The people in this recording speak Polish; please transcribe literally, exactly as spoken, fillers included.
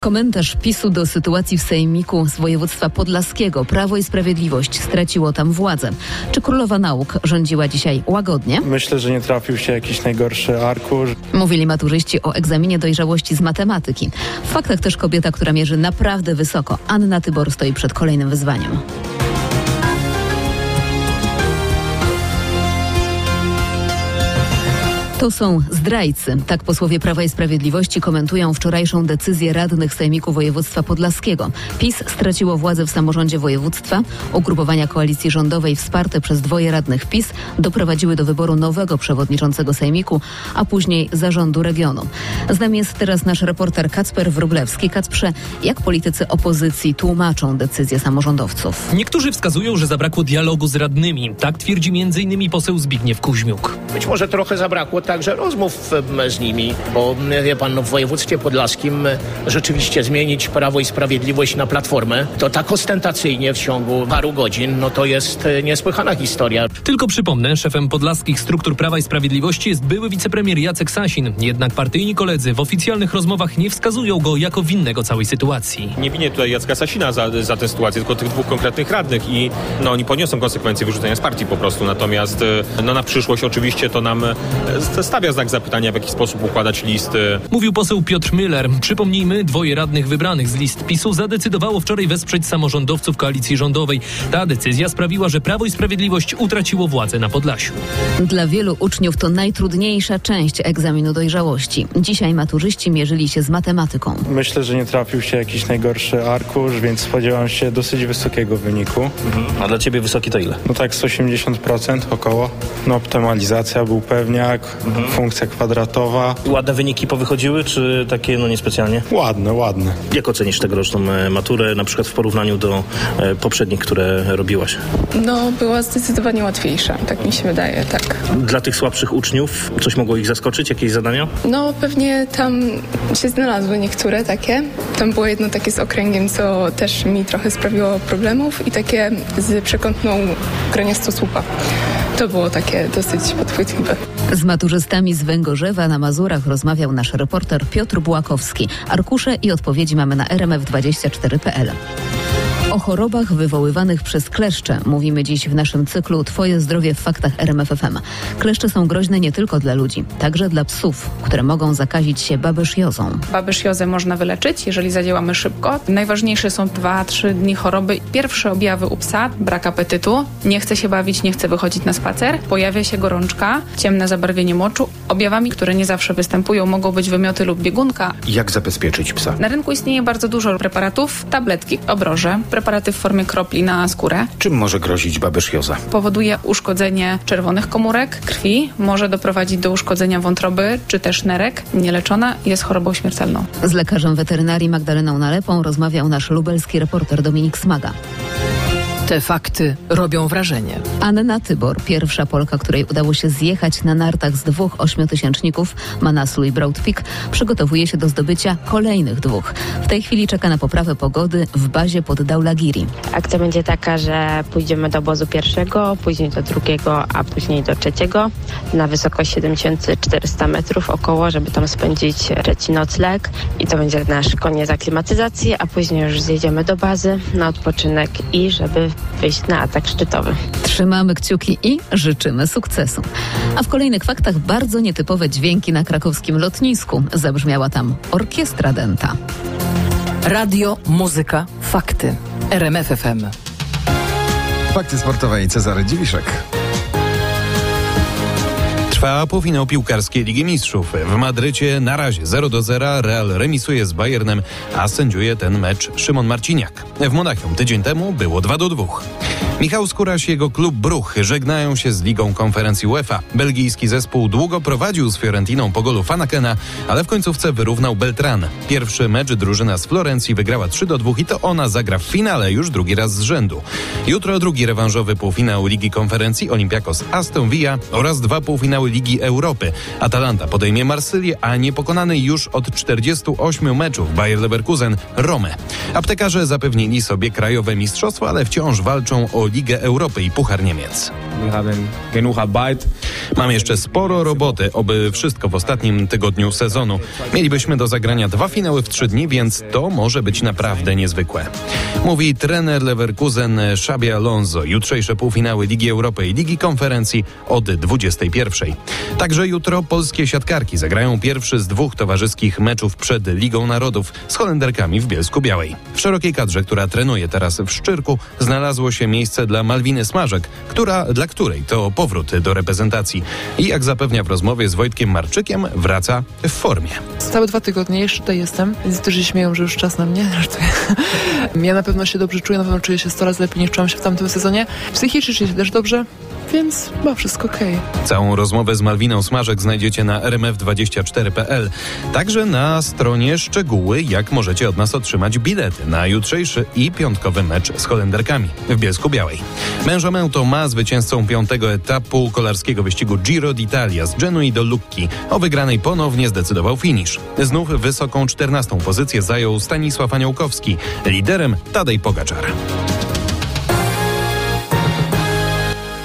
Komentarz PiSu do sytuacji w sejmiku z województwa podlaskiego. Prawo i Sprawiedliwość straciło tam władzę. Czy Królowa Nauk rządziła dzisiaj łagodnie? Myślę, że nie trafił się jakiś najgorszy arkusz. Mówili maturzyści o egzaminie dojrzałości z matematyki. W faktach też kobieta, która mierzy naprawdę wysoko. Anna Tybor stoi przed kolejnym wyzwaniem. To są zdrajcy. Tak posłowie Prawa i Sprawiedliwości komentują wczorajszą decyzję radnych Sejmiku Województwa Podlaskiego. PiS straciło władzę w samorządzie województwa. Ugrupowania koalicji rządowej wsparte przez dwoje radnych PiS doprowadziły do wyboru nowego przewodniczącego Sejmiku, a później zarządu regionu. Z nami jest teraz nasz reporter Kacper Wróblewski. Kacprze, jak politycy opozycji tłumaczą decyzję samorządowców? Niektórzy wskazują, że zabrakło dialogu z radnymi. Tak twierdzi między innymi poseł Zbigniew Kuźmiuk. Być może trochę zabrakło także rozmów z nimi, bo wie pan, no, w województwie podlaskim rzeczywiście zmienić Prawo i Sprawiedliwość na Platformę, to tak ostentacyjnie w ciągu paru godzin, no to jest niesłychana historia. Tylko przypomnę, szefem podlaskich struktur Prawa i Sprawiedliwości jest były wicepremier Jacek Sasin. Jednak partyjni koledzy w oficjalnych rozmowach nie wskazują go jako winnego całej sytuacji. Nie winię tutaj Jacka Sasina za, za tę sytuację, tylko tych dwóch konkretnych radnych i no, oni poniosą konsekwencje wyrzucenia z partii po prostu. Natomiast no, na przyszłość oczywiście to nam stawia znak zapytania, w jaki sposób układać listy. Mówił poseł Piotr Müller. Przypomnijmy, dwoje radnych wybranych z list PiSu zadecydowało wczoraj wesprzeć samorządowców koalicji rządowej. Ta decyzja sprawiła, że Prawo i Sprawiedliwość utraciło władzę na Podlasiu. Dla wielu uczniów to najtrudniejsza część egzaminu dojrzałości. Dzisiaj maturzyści mierzyli się z matematyką. Myślę, że nie trafił się jakiś najgorszy arkusz, więc spodziewam się dosyć wysokiego wyniku. Mhm. A dla ciebie wysoki to ile? No tak sto osiemdziesiąt procent około. No optymalizacja, był pewniak, mhm. funkcja kwadratowa. Ładne wyniki powychodziły, czy takie no niespecjalnie? Ładne, ładne. Jak ocenisz tegoroczną maturę, na przykład w porównaniu do e, poprzednich, które robiłaś? No, była zdecydowanie łatwiejsza, tak mi się wydaje, tak. Dla tych słabszych uczniów coś mogło ich zaskoczyć? Jakieś zadania? No, pewnie tam się znalazły niektóre takie. Tam było jedno takie z okręgiem, co też mi trochę sprawiło problemów i takie z przekątną graniastosłupa. To było takie dosyć podchwytliwe. Z maturzystami z Węgorzewa na Mazurach rozmawiał nasz reporter Piotr Błakowski. Arkusze i odpowiedzi mamy na r m f dwadzieścia cztery kropka p l. O chorobach wywoływanych przez kleszcze mówimy dziś w naszym cyklu Twoje zdrowie w faktach R M F F M. Kleszcze są groźne nie tylko dla ludzi, także dla psów, które mogą zakazić się babysziozą. Babysziozę można wyleczyć, jeżeli zadziałamy szybko. Najważniejsze są dwa trzy dni choroby. Pierwsze objawy u psa: brak apetytu, nie chce się bawić, nie chce wychodzić na spacer, pojawia się gorączka, ciemne zabarwienie moczu. Objawami, które nie zawsze występują, mogą być wymioty lub biegunka. Jak zabezpieczyć psa? Na rynku istnieje bardzo dużo preparatów, tabletki, obroże, preparaty w formie kropli na skórę. Czym może grozić babysjozа? Powoduje uszkodzenie czerwonych komórek krwi, może doprowadzić do uszkodzenia wątroby czy też nerek. Nieleczona jest chorobą śmiertelną. Z lekarzem weterynarii Magdaleną Nalepą rozmawiał nasz lubelski reporter Dominik Smaga. Te fakty robią wrażenie. Anna Tybor, pierwsza Polka, której udało się zjechać na nartach z dwóch ośmiotysięczników, Manaslu i Broad Peak, przygotowuje się do zdobycia kolejnych dwóch. W tej chwili czeka na poprawę pogody w bazie pod Dhaulagiri. Akcja będzie taka, że pójdziemy do obozu pierwszego, później do drugiego, a później do trzeciego na wysokość siedem tysięcy czterysta metrów około, żeby tam spędzić trzeci nocleg i to będzie nasz koniec aklimatyzacji, a później już zjedziemy do bazy na odpoczynek i żeby wyjść na atak szczytowy. Trzymamy kciuki i życzymy sukcesu. A w kolejnych faktach bardzo nietypowe dźwięki na krakowskim lotnisku. Zabrzmiała tam orkiestra Denta. Radio, muzyka, fakty. R M F F M. Fakty sportowe i Cezary Dziwiszek. Trwa półfinał piłkarskiej Ligi Mistrzów. W Madrycie na razie zero do zera. Real remisuje z Bayernem, a sędziuje ten mecz Szymon Marciniak. W Monachium tydzień temu było dwa do dwóch. Michał Skóraś i jego klub Bruch żegnają się z Ligą Konferencji UEFA. Belgijski zespół długo prowadził z Fiorentiną po golu Fanakena, ale w końcówce wyrównał Beltran. Pierwszy mecz drużyna z Florencji wygrała trzy do dwóch i to ona zagra w finale już drugi raz z rzędu. Jutro drugi rewanżowy półfinał Ligi Konferencji Olympiakos Aston Villa oraz dwa półfinały Ligi Europy. Atalanta podejmie Marsylię, a niepokonany już od czterdziestu ośmiu meczów Bayer Leverkusen Romę. Aptekarze zapewnili sobie krajowe mistrzostwo, ale wciąż walczą o Ligę Europy i Puchar Niemiec. Mam jeszcze sporo roboty, oby wszystko w ostatnim tygodniu sezonu. Mielibyśmy do zagrania dwa finały w trzy dni, więc to może być naprawdę niezwykłe. Mówi trener Leverkusen Xabi Alonso. Jutrzejsze półfinały Ligi Europy i Ligi Konferencji od dwudziestej pierwszej. Także jutro polskie siatkarki zagrają pierwszy z dwóch towarzyskich meczów przed Ligą Narodów z Holenderkami w Bielsku-Białej. W szerokiej kadrze, która trenuje teraz w Szczyrku, znalazło się miejsce dla Malwiny Smażek, która, dla której to powrót do reprezentacji. I jak zapewnia w rozmowie z Wojtkiem Marczykiem, wraca w formie. Całe dwa tygodnie jeszcze tutaj jestem, więc niektórzy się śmieją, że już czas na mnie. Ja na pewno się dobrze czuję, na pewno czuję się sto razy lepiej niż czułam się w tamtym sezonie. Psychicznie czuję się też dobrze, więc chyba wszystko okej. Okay. Całą rozmowę z Malwiną Smażek znajdziecie na er em ef dwadzieścia cztery kropka pe el. Także na stronie szczegóły, jak możecie od nas otrzymać bilety na jutrzejszy i piątkowy mecz z Holenderkami w Bielsku-Białej. Benjamin Thomas, zwycięzcą piątego etapu kolarskiego wyścigu Giro d'Italia z Genui do Lucchi. O wygranej ponownie zdecydował finisz. Znów wysoką czternastą pozycję zajął Stanisław Aniołkowski. Liderem Tadej Pogaczar.